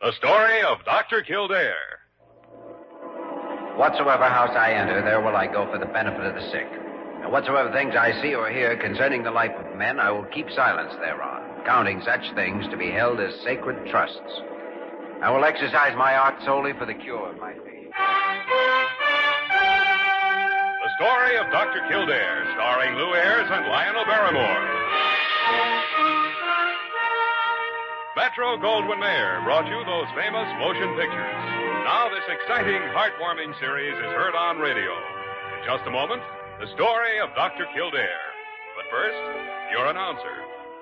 The story of Dr. Kildare. Whatsoever house I enter, there will I go for the benefit of the sick. And whatsoever things I see or hear concerning the life of men, I will keep silence thereon, counting such things to be held as sacred trusts. I will exercise my art solely for the cure of my faith. The story of Dr. Kildare, starring Lou Ayres and Lionel Barrymore. Metro-Goldwyn-Mayer brought you those famous motion pictures. Now this exciting, heartwarming series is heard on radio. In just a moment, the story of Dr. Kildare. But first, your announcer.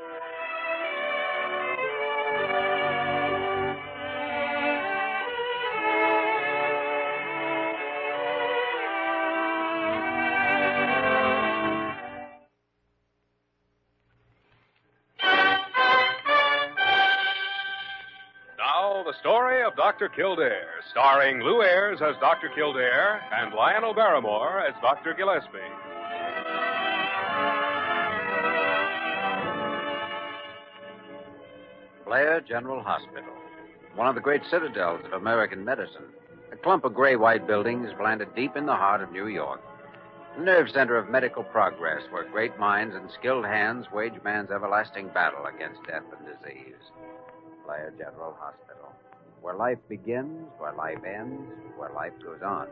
The story of Dr. Kildare, starring Lou Ayres as Dr. Kildare and Lionel Barrymore as Dr. Gillespie. Blair General Hospital, one of the great citadels of American medicine. A clump of gray-white buildings planted deep in the heart of New York. The nerve center of medical progress, where great minds and skilled hands wage man's everlasting battle against death and disease. Blair General Hospital, where life begins, where life ends, where life goes on.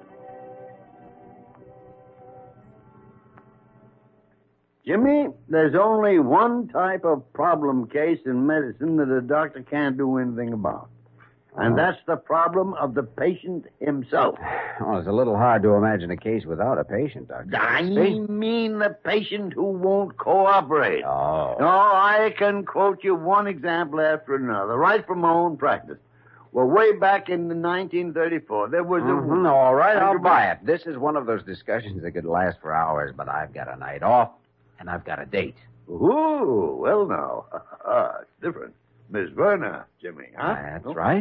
Jimmy, there's only one type of problem case in medicine that a doctor can't do anything about. And that's the problem of the patient himself. Well, it's a little hard to imagine a case without a patient, Doctor. I mean the patient who won't cooperate. Oh. No, I can quote you one example after another, right from my own practice. Well, way back in 1934, there was a... All right, I'll buy it. This is one of those discussions that could last for hours, but I've got a night off, and I've got a date. Ooh, well, now. It's different. Miss Werner, Jimmy, huh? That's right.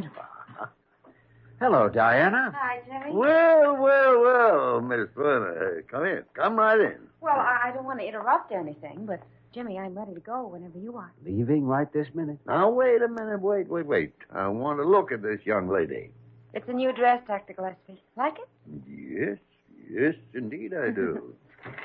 Hello, Diana. Hi, Jimmy. Well, Miss Werner. Come in. Come right in. Well, I don't want to interrupt anything, but, Jimmy, I'm ready to go whenever you are. Leaving right this minute? Now, wait a minute. Wait. I want to look at this young lady. It's a new dress, Dr. Gillespie. Like it? Yes, indeed I do.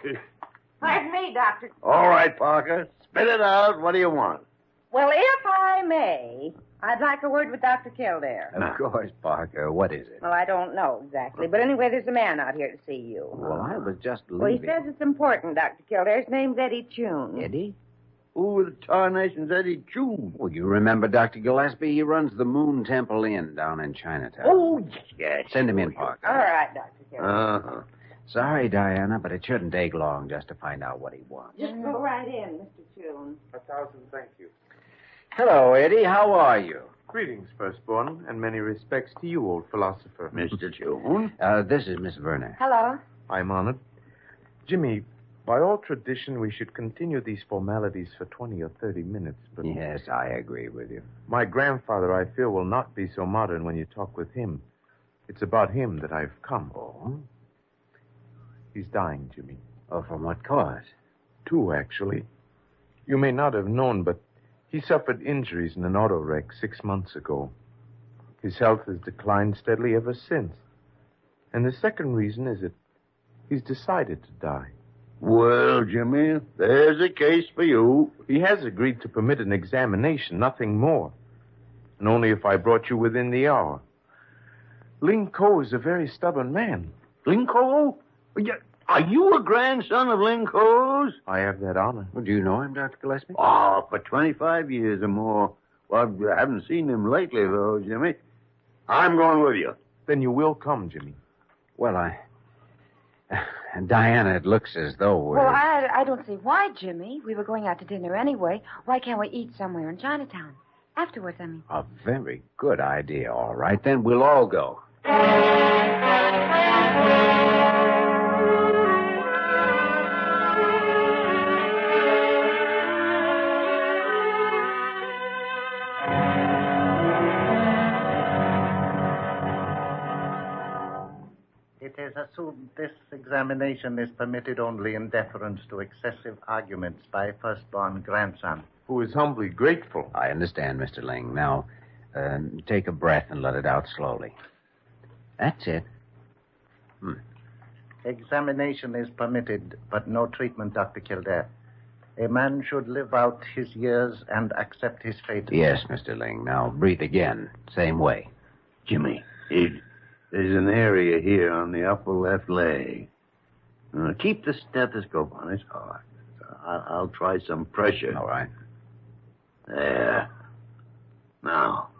Pardon me, Doctor. All right, Parker. Spit it out. What do you want? Well, if I may, I'd like a word with Dr. Kildare. Of course, Parker. What is it? Well, I don't know exactly. But anyway, there's a man out here to see you. Well, I was just leaving. Well, he says it's important, Dr. Kildare. His name's Eddie Chun. Eddie? Who the tarnation's Eddie Chun? Well, you remember Dr. Gillespie? He runs the Moon Temple Inn down in Chinatown. Oh, yes. Send him in, Parker. All right, Dr. Kildare. Uh-huh. Sorry, Diana, but it shouldn't take long just to find out what he wants. Just go right in, Mr. Chun. 1,000 thank you. Hello, Eddie. How are you? Greetings, firstborn, and many respects to you, old philosopher. Mr. Chun? This is Miss Werner. Hello. I'm honored. Jimmy, by all tradition, we should continue these formalities for 20 or 30 minutes, but... Yes, I agree with you. My grandfather, I fear, will not be so modern when you talk with him. It's about him that I've come. Oh? He's dying, Jimmy. Oh, from what cause? 2, actually. You may not have known, but he suffered injuries in an auto wreck 6 months ago. His health has declined steadily ever since. And the second reason is that he's decided to die. Well, Jimmy, there's a case for you. He has agreed to permit an examination, nothing more. And only if I brought you within the hour. Ling Ko is a very stubborn man. Ling Ko? Are you a grandson of Ling Ko's? I have that honor. Well, do you know him, Dr. Gillespie? Oh, for 25 years or more. Well, I haven't seen him lately, though, Jimmy. I'm going with you. Then you will come, Jimmy. Well, Diana, it looks as though we're... Well, I don't see why, Jimmy. We were going out to dinner anyway. Why can't we eat somewhere in Chinatown? Afterwards, I mean. A very good idea. All right, then we'll all go. It is assumed this examination is permitted only in deference to excessive arguments by firstborn grandson. Who is humbly grateful. I understand, Mr. Ling. Now, Take a breath and let it out slowly. That's it. Examination is permitted, but no treatment, Dr. Kildare. A man should live out his years and accept his fate. Yes, Mr. Ling. Now breathe again. Same way. Jimmy, there's an area here on the upper left leg. Keep the stethoscope on his heart. I'll try some pressure. All right. There. Now.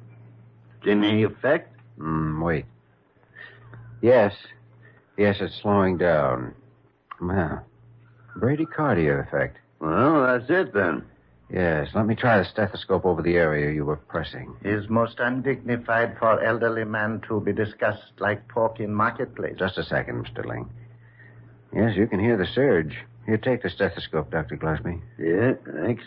Any effect? Wait. Yes, it's slowing down. Well, bradycardia effect. Well, that's it then. Yes, let me try the stethoscope over the area you were pressing. Is most undignified for elderly man to be discussed like pork in marketplace. Just a second, Mr. Ling. Yes, you can hear the surge. Here, take the stethoscope, Dr. Gillespie. Yeah, thanks.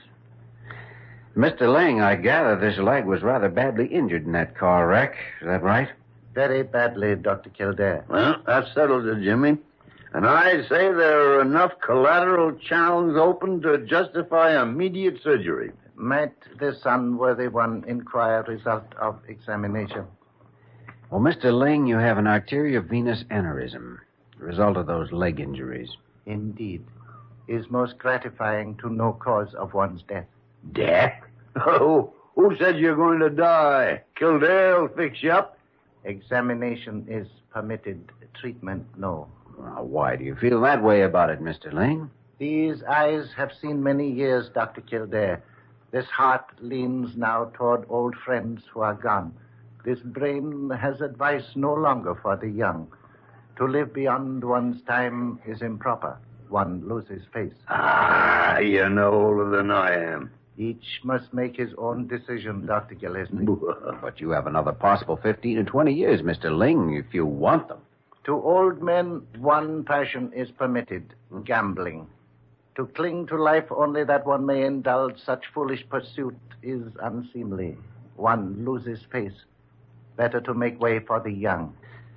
Mr. Ling, I gather this leg was rather badly injured in that car wreck. Is that right? Very badly, Dr. Kildare. Well, that settles it, Jimmy. And I say there are enough collateral channels open to justify immediate surgery. Might this unworthy one inquire result of examination? Well, Mr. Ling, you have an arteriovenous aneurysm, the result of those leg injuries. Indeed. Is most gratifying to know cause of one's death. Death? Oh, who said you're going to die? Kildare will fix you up. Examination is permitted. Treatment, no. Well, why do you feel that way about it, Mr. Ling? These eyes have seen many years, Dr. Kildare. This heart leans now toward old friends who are gone. This brain has advice no longer for the young. To live beyond one's time is improper. One loses face. Ah, you're no older than I am. Each must make his own decision, Dr. Gillespie. But you have another possible 15 or 20 years, Mr. Ling, if you want them. To old men, one passion is permitted, gambling. To cling to life only that one may indulge such foolish pursuit is unseemly. One loses face. Better to make way for the young.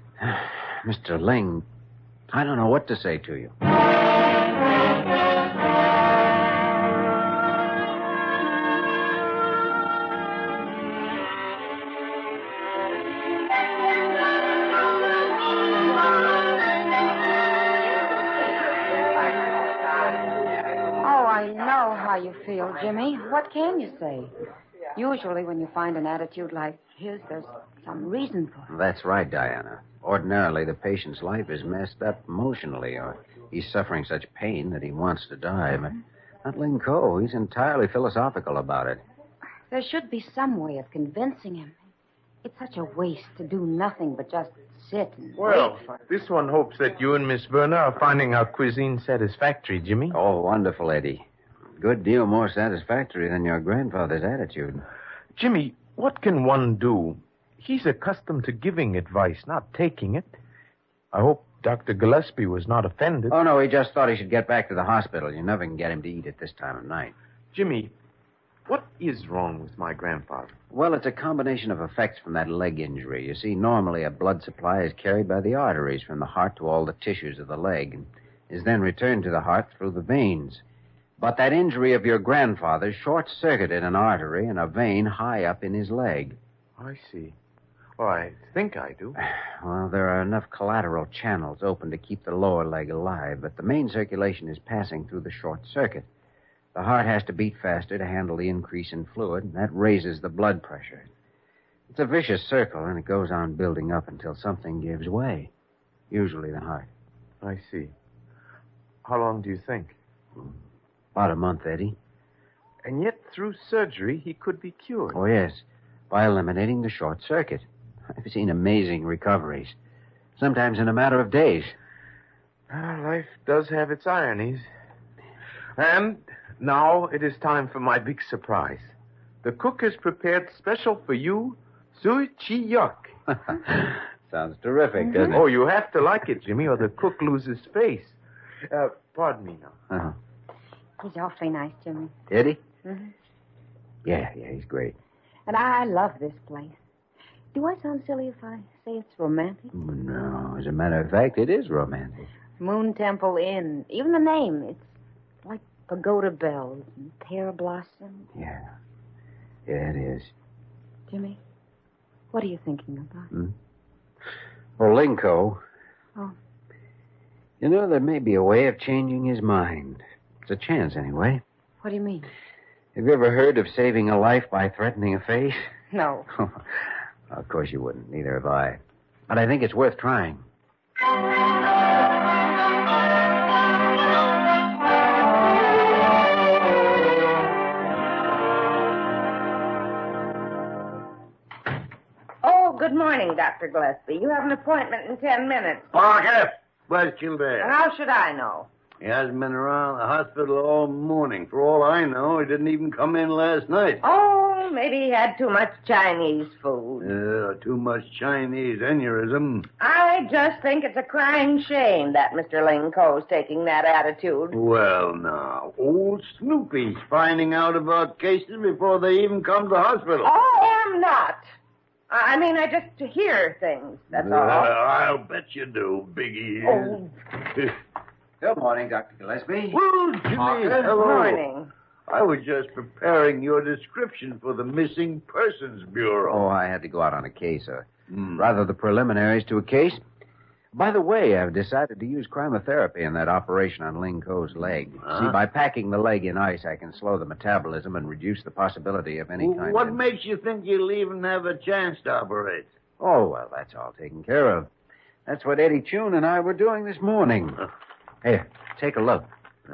Mr. Ling, I don't know what to say to you. You feel, Jimmy. What can you say? Usually when you find an attitude like his, there's some reason for it. That's right, Diana. Ordinarily, the patient's life is messed up emotionally, or he's suffering such pain that he wants to die. But not Ling Ko. He's entirely philosophical about it. There should be some way of convincing him. It's such a waste to do nothing but just sit and Well, wait for... this one hopes that you and Miss Verna are finding our cuisine satisfactory, Jimmy. Oh, wonderful, Eddie. Good deal more satisfactory than your grandfather's attitude. Jimmy, what can one do? He's accustomed to giving advice, not taking it. I hope Dr. Gillespie was not offended. Oh, no, he just thought he should get back to the hospital. You never can get him to eat at this time of night. Jimmy, what is wrong with my grandfather? Well, it's a combination of effects from that leg injury. You see, normally a blood supply is carried by the arteries from the heart to all the tissues of the leg and is then returned to the heart through the veins. But that injury of your grandfather short-circuited an artery and a vein high up in his leg. I see. Well, I think I do. Well, there are enough collateral channels open to keep the lower leg alive, but the main circulation is passing through the short circuit. The heart has to beat faster to handle the increase in fluid, and that raises the blood pressure. It's a vicious circle, and it goes on building up until something gives way. Usually the heart. I see. How long do you think? About a month, Eddie. And yet, through surgery, he could be cured. Oh, yes. By eliminating the short circuit. I've seen amazing recoveries. Sometimes in a matter of days. Life does have its ironies. And now it is time for my big surprise. The cook has prepared special for you, Sui Chi Yuck. Sounds terrific, doesn't it? Oh, you have to like it, Jimmy, or the cook loses face. Pardon me now. Uh-huh. He's awfully nice, Jimmy. Eddie? Mm-hmm. Yeah, he's great. And I love this place. Do I sound silly if I say it's romantic? No, as a matter of fact, it is romantic. Moon Temple Inn. Even the name. It's like pagoda bells and pear blossom. Yeah, it is. Jimmy, what are you thinking about? Well, Linko. Oh. You know, there may be a way of changing his mind. It's a chance, anyway. What do you mean? Have you ever heard of saving a life by threatening a face? No. Of course you wouldn't. Neither have I. But I think it's worth trying. Oh, good morning, Dr. Gillespie. You have an appointment in 10 minutes. Parker! Where's Kildare? How should I know? He hasn't been around the hospital all morning. For all I know, he didn't even come in last night. Oh, maybe he had too much Chinese food. Too much Chinese aneurysm. I just think it's a crying shame that Mr. Linko's taking that attitude. Well, now, old Snoopy's finding out about cases before they even come to the hospital. I am not. I mean, I just hear things, that's all. I'll bet you do, Biggie. Oh. Good morning, Dr. Gillespie. Well, Jimmy, Good hello. morning. I was just preparing your description for the Missing Persons Bureau. Oh, I had to go out on a case, rather the preliminaries to a case. By the way, I've decided to use cryotherapy in that operation on Ling Ko's leg. Huh? See, by packing the leg in ice, I can slow the metabolism and reduce the possibility of any kind What of... makes you think you'll even have a chance to operate? Oh, well, that's all taken care of. That's what Eddie Chun and I were doing this morning. Here, take a look.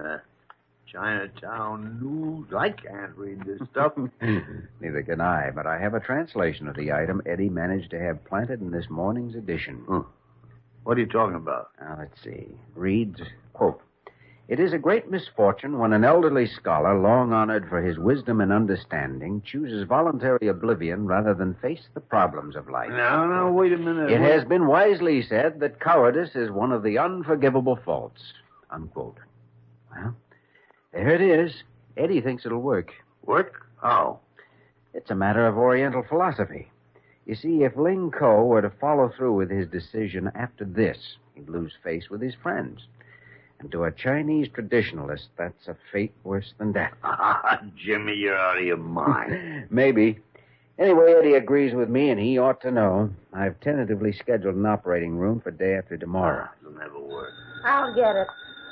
Chinatown News. I can't read this stuff. Neither can I, but I have a translation of the item Eddie managed to have planted in this morning's edition. What are you talking about? Now, let's see. Reads, quote, "It is a great misfortune when an elderly scholar, long honored for his wisdom and understanding, chooses voluntary oblivion rather than face the problems of life. Now, wait a minute. It has been wisely said that cowardice is one of the unforgivable faults," unquote. Well, there it is. Eddie thinks it'll work. Work? How? It's a matter of Oriental philosophy. You see, if Ling Ko were to follow through with his decision after this, he'd lose face with his friends. And to a Chinese traditionalist, that's a fate worse than death. Jimmy, you're out of your mind. Maybe. Anyway, Eddie agrees with me, and he ought to know. I've tentatively scheduled an operating room for day after tomorrow. It'll never work. I'll get it.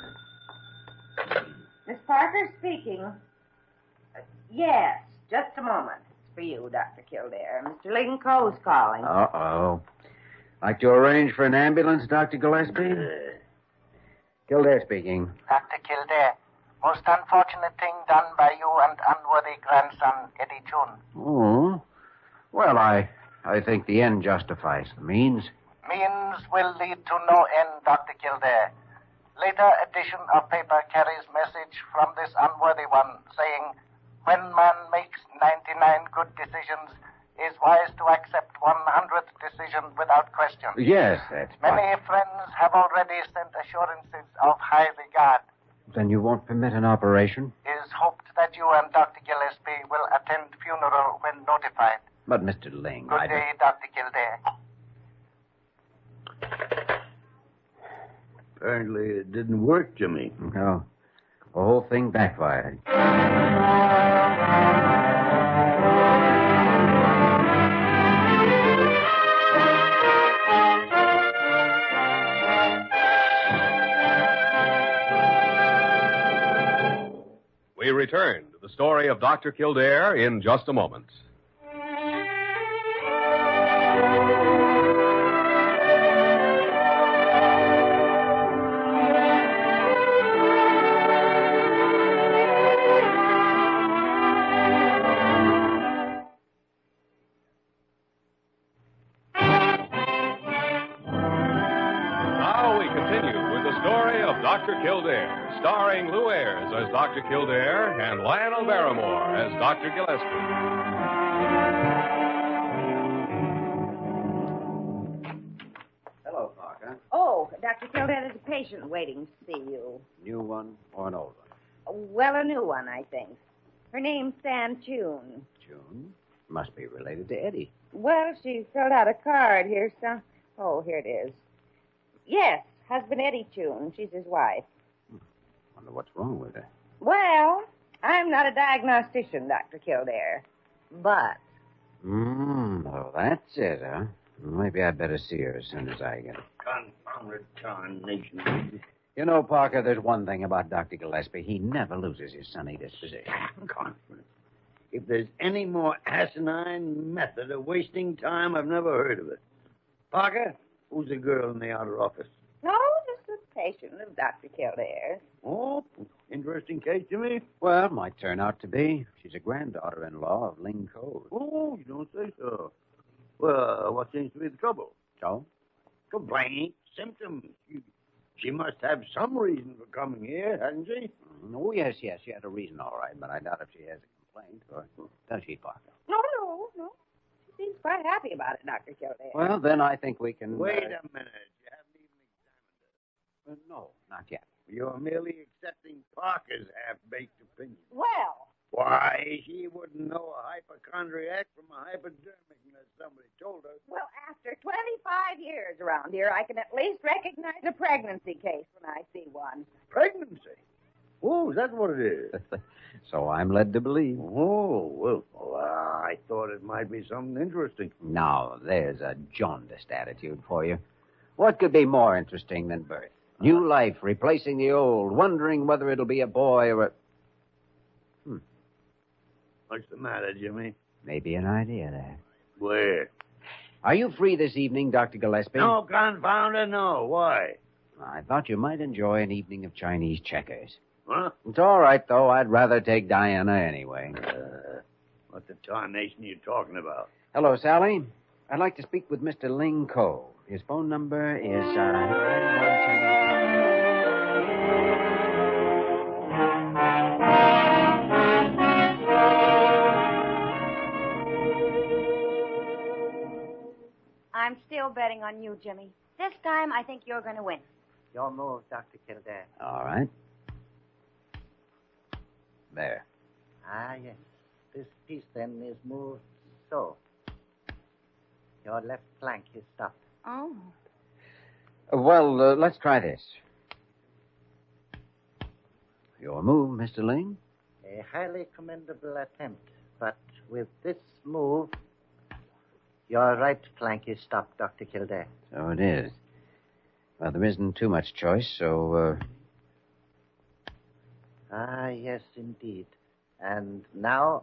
Miss Parker speaking. Yes, just a moment. It's for you, Dr. Kildare. Mr. Linko's calling. Uh-oh. Like to arrange for an ambulance, Dr. Gillespie? Kildare speaking. Dr. Kildare, most unfortunate thing done by you and unworthy grandson, Eddie Chun. Oh. Well, I think the end justifies the means. Means will lead to no end, Dr. Kildare. Later edition of paper carries message from this unworthy one saying, when man makes 99 good decisions, is wise to accept 100th decision without question. Yes, that's Many fine. friends have already sent assurances of high regard. Then you won't permit an operation? It is hoped that you and Dr. Gillespie will attend funeral when notified. But, Mr. Ling, Good day, Dr. Kildare. Apparently it didn't work, Jimmy. No. The whole thing backfired. We return to the story of Dr. Kildare in just a moment. Now we continue with the story of Dr. Kildare, starring Lou Ayres as Dr. Kildare and Lionel Barrymore as Dr. Gillespie. Hello, Parker. Oh, Dr. Kildare, there's a patient waiting to see you. New one or an old one? Well, a new one, I think. Her name's Sam Chun. June? Must be related to Eddie. Well, she filled out a card here, so... Oh, here it is. Yes, husband Eddie Chun. She's his wife. Wonder what's wrong with her. Well, I'm not a diagnostician, Dr. Kildare. But Oh, that's it, huh? Maybe I'd better see her as soon as I get it. Confounded tarnation. You know, Parker, there's one thing about Dr. Gillespie. He never loses his sunny disposition. Confidence. If there's any more asinine method of wasting time, I've never heard of it. Parker, who's the girl in the outer office? No, just a patient of Dr. Kildare's. Oh, interesting case to me. Well, might turn out to be. She's a granddaughter-in-law of Ling Code. Oh, you don't say so. Well, what seems to be the trouble? So? Complaint, symptoms. She must have some reason for coming here, hasn't she? Oh, yes. She had a reason, all right, but I doubt if she has a complaint. Or does she, Parker? No. She seems quite happy about it, Dr. Kildare. Well, then I think we can... Wait a minute. You haven't even examined her. No, not yet. You're merely accepting Parker's half-baked opinion. Well, Why, she wouldn't know a hypochondriac from a hypodermic unless somebody told her. well, after 25 years around here, I can at least recognize a pregnancy case when I see one. Pregnancy? Oh, is that what it is? So I'm led to believe. Oh, well, I thought it might be something interesting. Now, there's a jaundiced attitude for you. What could be more interesting than birth? New life replacing the old, wondering whether it'll be a boy or a... What's the matter, Jimmy? Maybe an idea there. Where? Are you free this evening, Dr. Gillespie? No, confound it, no. Why? I thought you might enjoy an evening of Chinese checkers. Huh? It's all right, though. I'd rather take Diana anyway. What the tarnation are you talking about? Hello, Sally. I'd like to speak with Mr. Ling Ko. His phone number is, I'm still betting on you, Jimmy. This time, I think you're going to win. Your move, Dr. Kildare. All right. There. Ah, yes. This piece, then, is moved so. Your left flank is stopped. Oh. Well, let's try this. Your move, Mr. Ling? A highly commendable attempt, but with this move, your right flank is stopped, Dr. Kildare. So it is. Well, there isn't too much choice, so, Ah, yes, indeed. And now,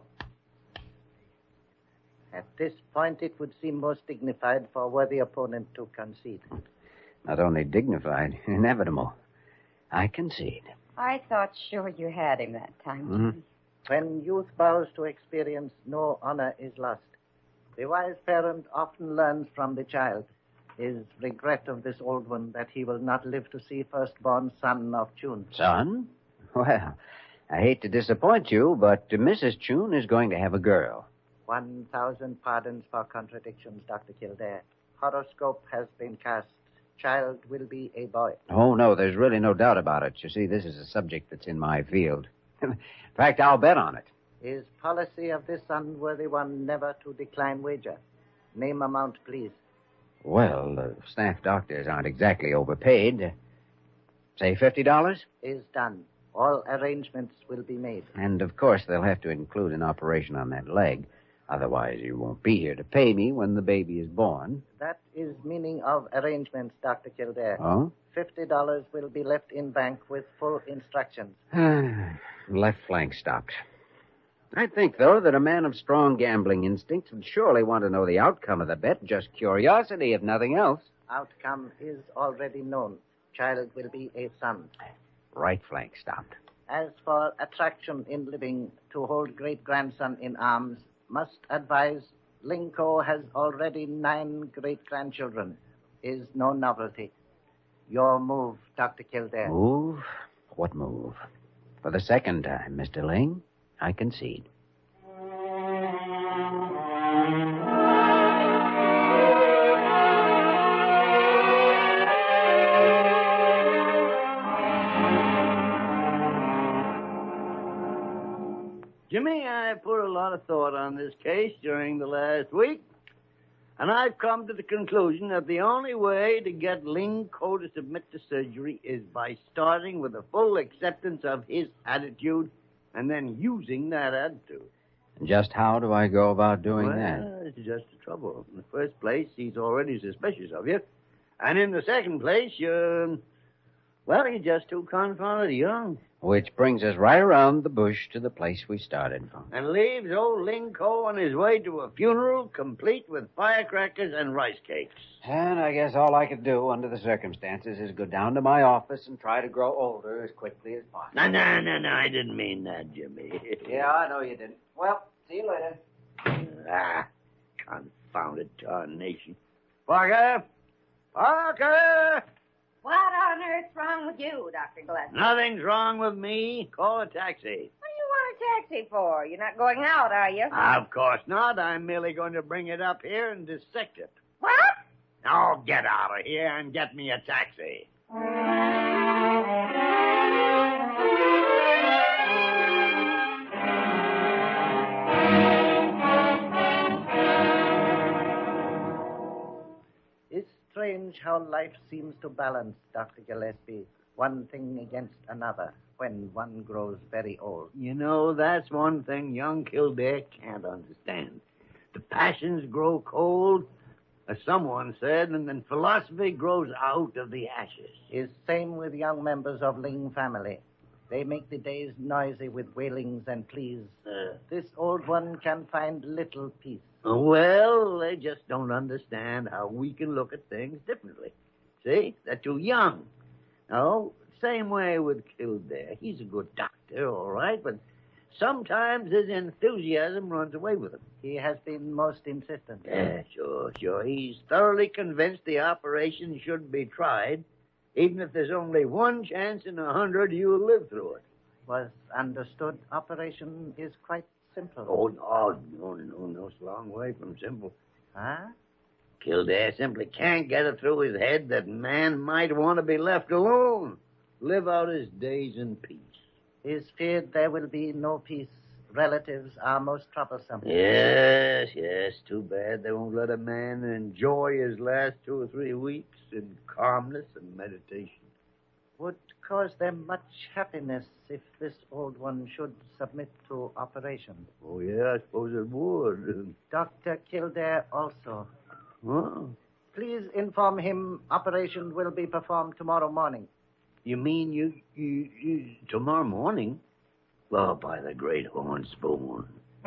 at this point, it would seem most dignified for a worthy opponent to concede. not only dignified, inevitable. I concede. I thought sure you had him that time, Jimmy. When youth bows to experience, no honor is lost. The wise parent often learns from the child his regret of this old one that he will not live to see firstborn son of Chun. Son? Well, I hate to disappoint you, but Mrs. Chun is going to have a girl. 1,000 pardons for contradictions, Dr. Kildare. Horoscope has been cast. Child will be a boy. Oh, no, there's really no doubt about it. You see, this is a subject that's in my field. In fact, I'll bet on it. Is policy of this unworthy one never to decline wager? Name amount, please. Well, staff doctors aren't exactly overpaid. Say $50? Is done. All arrangements will be made. And, of course, they'll have to include an operation on that leg. Otherwise, you won't be here to pay me when the baby is born. That is meaning of arrangements, Dr. Kildare. Oh? $50 will be left in bank with full instructions. Left flank stopped. I think, though, that a man of strong gambling instincts would surely want to know the outcome of the bet. Just curiosity, if nothing else. Outcome is already known. Child will be a son. Right flank stopped. As for attraction in living, to hold great-grandson in arms, must advise Linko has already 9 great-grandchildren. Is no novelty. Your move, Dr. Kildare. Move? What move? For the second time, Mr. Ling, I concede. Jimmy, I put a lot of thought on this case during the last week, and I've come to the conclusion that the only way to get Ling Ko to submit to surgery is by starting with a full acceptance of his attitude and then using that attitude. And just how do I go about doing Well, that? it's just the trouble. In the first place, he's already suspicious of you. And in the second place, you're just too confounded young. Which brings us right around the bush to the place we started from. And leaves old Ling Ko on his way to a funeral complete with firecrackers and rice cakes. And I guess all I could do under the circumstances is go down to my office and try to grow older as quickly as possible. No, I didn't mean that, Jimmy. Yeah, I know you didn't. Well, see you later. Confounded tarnation. Parker! Parker! What on earth's wrong with you, Dr. Gillespie? Nothing's wrong with me. Call a taxi. What do you want a taxi for? You're not going out, are you? Of course not. I'm merely going to bring it up here and dissect it. What? Now get out of here and get me a taxi. It's strange how life seems to balance, Dr. Gillespie, one thing against another when one grows very old. You know, that's one thing young Kildare can't understand. The passions grow cold, as someone said, and then philosophy grows out of the ashes. Is same with young members of Ling family. They make the days noisy with wailings and pleas. This old one can find little peace. Well, they just don't understand how we can look at things differently. See? They're too young. No, same way with Kildare. He's a good doctor, all right, but sometimes his enthusiasm runs away with him. He has been most insistent. Yeah, sure. He's thoroughly convinced the operation should be tried, even if there's only one chance in 100 you'll live through it. Was understood operation is quite simple. Oh, no, it's a long way from simple. Huh? Kildare simply can't get it through his head that man might want to be left alone, live out his days in peace. Is feared there will be no peace. Relatives are most troublesome. Yes, too bad they won't let a man enjoy his last 2 or 3 weeks in calmness and meditation. Would cause them much happiness if this old one should submit to operation. Oh, yeah, I suppose it would. Dr. Kildare also. Huh? Please inform him operation will be performed tomorrow morning. You mean you tomorrow morning? Oh, by the great horn spoon.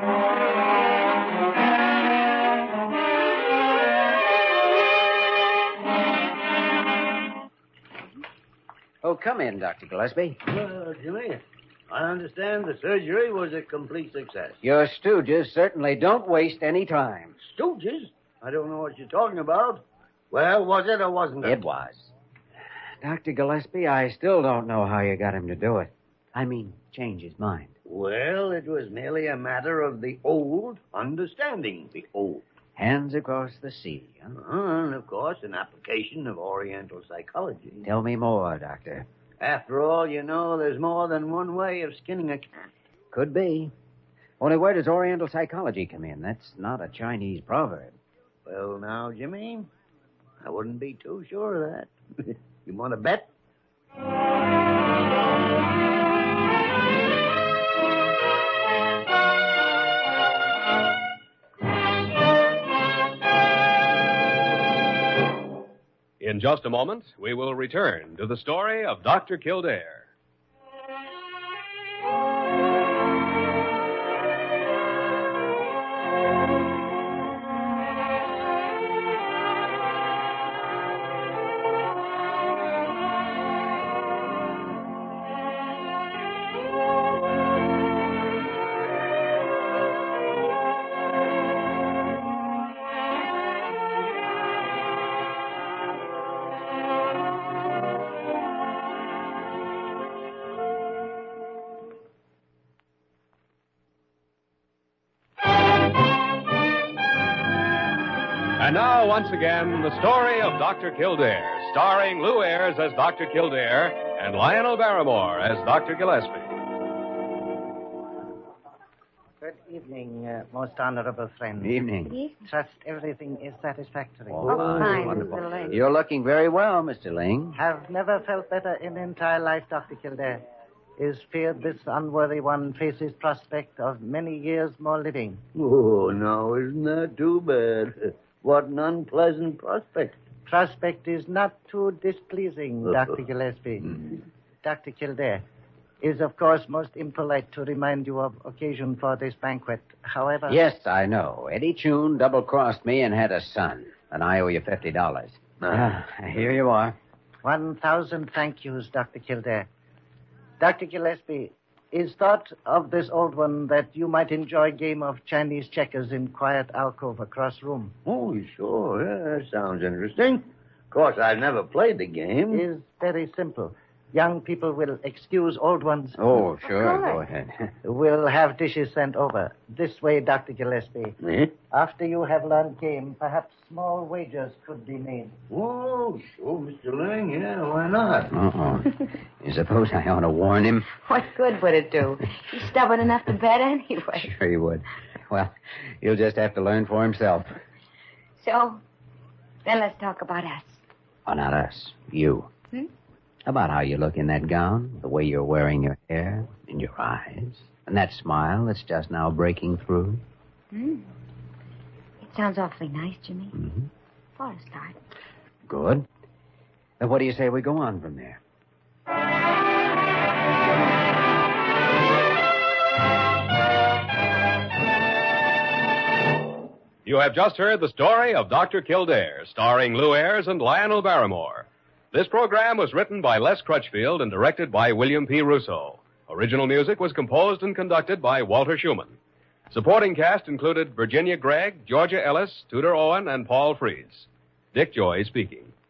Oh, come in, Dr. Gillespie. Jimmy, I understand the surgery was a complete success. Your stooges certainly don't waste any time. Stooges? I don't know what you're talking about. Well, was it or wasn't it? It was. Dr. Gillespie, I still don't know how you got him to do it. I mean, change his mind. Well, it was merely a matter of the old understanding the old. Hands across the sea, huh? And, of course, an application of Oriental psychology. Tell me more, Doctor. After all, you know, there's more than one way of skinning a cat. Could be. Only where does Oriental psychology come in? That's not a Chinese proverb. Well, now, Jimmy, I wouldn't be too sure of that. You want to bet? In just a moment, we will return to the story of Dr. Kildare. And now, once again, the story of Dr. Kildare, starring Lou Ayres as Dr. Kildare and Lionel Barrymore as Dr. Gillespie. Good evening, most honorable friend. Evening. Yes? Trust everything is satisfactory. fine, wonderful. Mr. Ling. You're looking very well, Mr. Ling. Have never felt better in entire life, Dr. Kildare. is feared this unworthy one faces prospect of many years more living. Oh, no, isn't that too bad? What an unpleasant prospect. Prospect is not too displeasing, Dr. Gillespie. Dr. Kildare, it is, of course, most impolite to remind you of occasion for this banquet. However... Yes, I know. Eddie Chune double-crossed me and had a son, and I owe you $50. Here you are. 1,000 thank yous, Dr. Kildare. Dr. Gillespie, is thought of this old one that you might enjoy a game of Chinese checkers in quiet alcove across room? Oh, sure. Yeah, that sounds interesting. Of course, I've never played the game. It is very simple. Young people will excuse old ones. Oh, sure. Go ahead. We'll have dishes sent over. This way, Dr. Gillespie. Eh? After you have learned game, perhaps small wagers could be made. Oh, sure, Mr. Lang. Yeah, why not? Uh-oh. You suppose I ought to warn him? What good would it do? He's stubborn enough to bet anyway. Sure he would. Well, he'll just have to learn for himself. So, then let's talk about us. Oh, not us. You. About how you look in that gown, the way you're wearing your hair, and your eyes, and that smile that's just now breaking through. It sounds awfully nice, Jimmy. Mm-hmm. For a start. Good. Then what do you say we go on from there? You have just heard the story of Dr. Kildare, starring Lou Ayres and Lionel Barrymore. This program was written by Les Crutchfield and directed by William P. Russo. Original music was composed and conducted by Walter Schumann. Supporting cast included Virginia Gregg, Georgia Ellis, Tudor Owen, and Paul Frees. Dick Joy speaking.